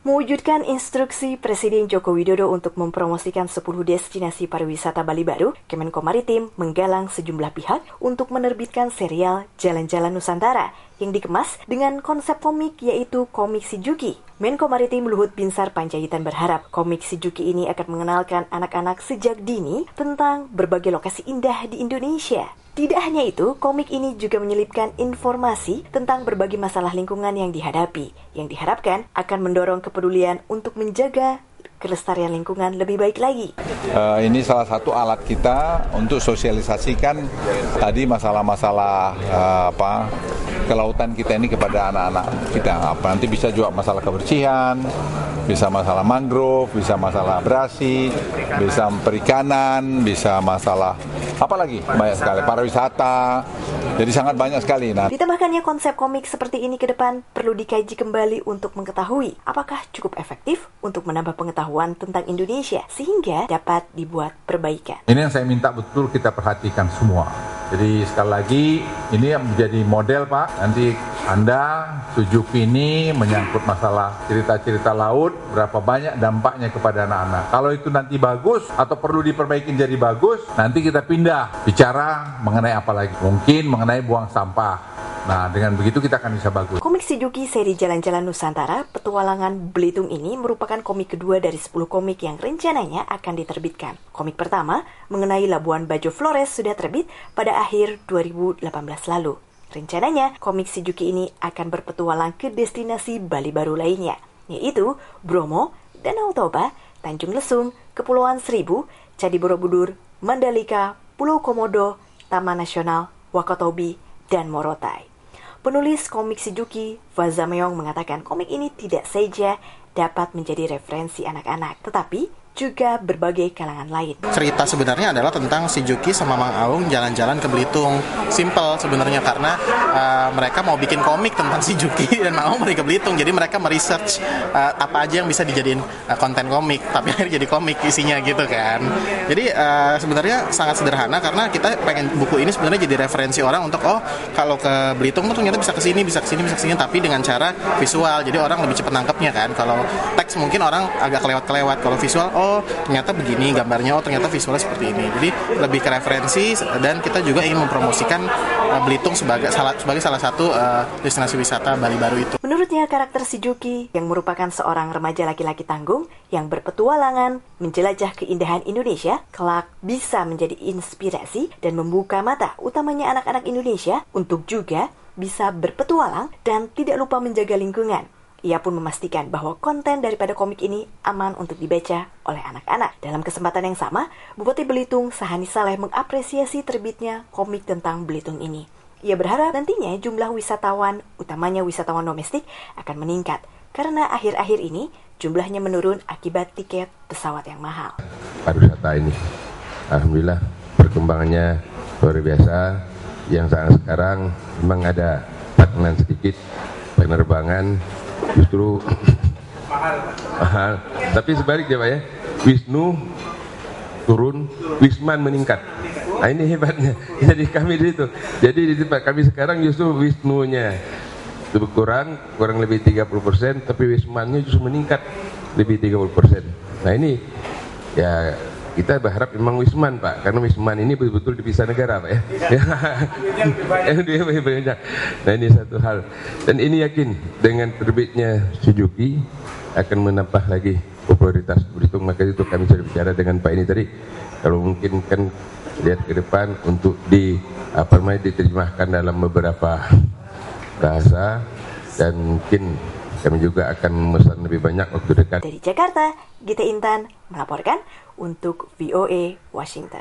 Mewujudkan instruksi Presiden Joko Widodo untuk mempromosikan 10 destinasi pariwisata Bali baru, Kemenko Maritim menggalang sejumlah pihak untuk menerbitkan serial Jalan-Jalan Nusantara yang dikemas dengan konsep komik yaitu komik si Juki. Menko Maritim Luhut Binsar Panjaitan berharap komik si Juki ini akan mengenalkan anak-anak sejak dini tentang berbagai lokasi indah di Indonesia. Tidak hanya itu, komik ini juga menyelipkan informasi tentang berbagai masalah lingkungan yang dihadapi, yang diharapkan akan mendorong kepedulian untuk menjaga kelestarian lingkungan lebih baik lagi. Ini salah satu alat kita untuk sosialisasikan tadi masalah-masalah kelautan kita ini kepada anak-anak kita. Nanti bisa juga masalah kebersihan, bisa masalah mangrove, bisa masalah abrasi, bisa perikanan, bisa masalah apa lagi? Banyak sekali, pariwisata. Jadi sangat banyak sekali. Ditambahkannya konsep komik seperti ini ke depan perlu dikaji kembali untuk mengetahui apakah cukup efektif untuk menambah pengetahuan tentang Indonesia sehingga dapat dibuat perbaikan. Ini yang saya minta betul kita perhatikan semua. Jadi sekali lagi ini yang menjadi model Pak. Nanti Anda Suzuki ini menyangkut masalah cerita-cerita laut, berapa banyak dampaknya kepada anak-anak. Kalau itu nanti bagus atau perlu diperbaiki jadi bagus, nanti kita pindah bicara mengenai apa lagi. Mungkin mengenai buang sampah. Nah, dengan begitu kita akan bisa bagus. Komik si Juki seri Jalan-Jalan Nusantara, Petualangan Belitung ini merupakan komik kedua dari 10 komik yang rencananya akan diterbitkan. Komik pertama mengenai Labuan Bajo Flores sudah terbit pada akhir 2018 lalu. Rencananya, komik si Juki ini akan berpetualang ke destinasi Bali baru lainnya, yaitu Bromo, Danau Toba, Tanjung Lesung, Kepulauan Seribu, Candi Borobudur, Mandalika, Pulau Komodo, Taman Nasional, Wakatobi, dan Morotai. Penulis komik si Juki, Faza Meong, mengatakan komik ini tidak saja dapat menjadi referensi anak-anak, tetapi juga berbagai kalangan lain. Cerita sebenarnya adalah tentang si Juki sama Mang Aung jalan-jalan ke Belitung. Simple sebenarnya karena mereka mau bikin komik tentang si Juki dan Mang Aung pergi ke Belitung. Jadi mereka meresearch apa aja yang bisa dijadiin konten komik, tapi akhirnya jadi komik isinya gitu kan. Jadi sebenarnya sangat sederhana karena kita pengen buku ini sebenarnya jadi referensi orang untuk kalau ke Belitung tuh ternyata bisa kesini, tapi dengan cara visual. Jadi orang lebih cepat nangkepnya kan. Kalau teks mungkin orang agak kelewat-kelewat. Kalau visual ternyata begini gambarnya, ternyata visualnya seperti ini. Jadi lebih ke referensi dan kita juga ingin mempromosikan Belitung sebagai salah satu destinasi wisata Bali baru itu. Menurutnya karakter si Juki yang merupakan seorang remaja laki-laki tanggung yang berpetualangan menjelajah keindahan Indonesia kelak bisa menjadi inspirasi dan membuka mata utamanya anak-anak Indonesia untuk juga bisa berpetualang dan tidak lupa menjaga lingkungan. Ia pun memastikan bahwa konten daripada komik ini aman untuk dibaca oleh anak-anak. Dalam kesempatan yang sama, Bupati Belitung Sahani Saleh mengapresiasi terbitnya komik tentang Belitung ini. Ia berharap nantinya jumlah wisatawan, utamanya wisatawan domestik, akan meningkat. Karena akhir-akhir ini jumlahnya menurun akibat tiket pesawat yang mahal. Pariwisata ini, alhamdulillah perkembangannya luar biasa. Yang sekarang memang ada stagnan sedikit penerbangan. Justru mahal. Tapi sebaliknya Pak ya, Wisnu turun, Wisman meningkat. Nah ini hebatnya. Jadi kami di situ. Jadi di tempat kami sekarang justru Wisnunya kurang lebih 30%, tapi Wismannya justru meningkat lebih 30%. Nah ini ya kita berharap memang Wisman Pak, karena Wisman ini betul-betul dipisah negara Pak ya. Nah ini satu hal. Dan ini yakin dengan terbitnya Suzuki akan menambah lagi popularitas Belitung. Maka itu kami sudah bicara dengan Pak ini tadi. Kalau mungkin kan lihat ke depan untuk diterjemahkan dalam beberapa bahasa dan mungkin kami juga akan memesan lebih banyak waktu dekat. Dari Jakarta, Gita Intan melaporkan untuk VOA Washington.